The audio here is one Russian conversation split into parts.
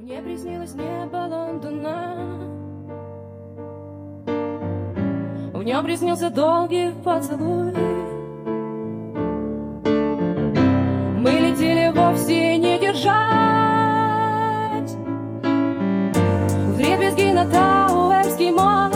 Мне приснилось небо Лондона, в нем приснился долгий поцелуй. Мы летели вовсе не держать вдребезги на Тауэрский мост.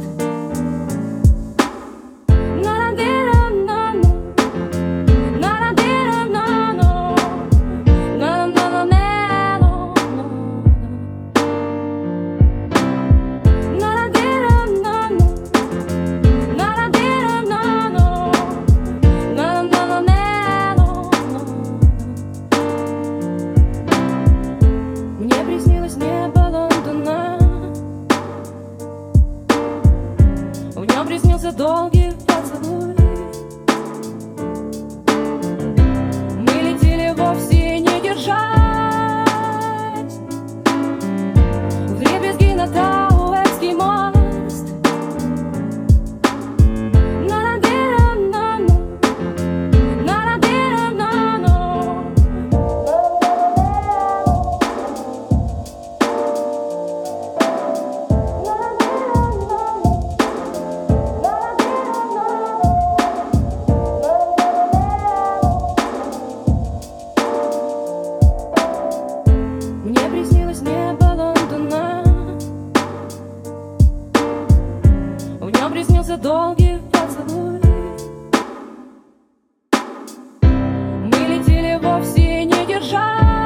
Приснился долгий поцелуй. Мы летели вовсе не держать вдребезги на Тауэрский мост. Приснился долгий поцелуй. Мы летели вовсе не держать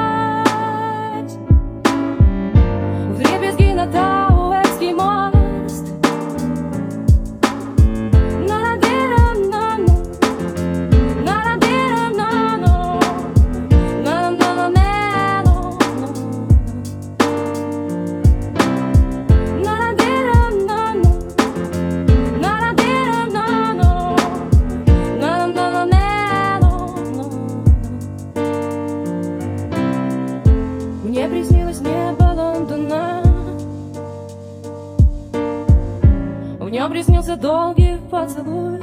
вдребезги на Тауэрский мост. Мне приснилось небо Лондона, в нем приснился долгий поцелуй.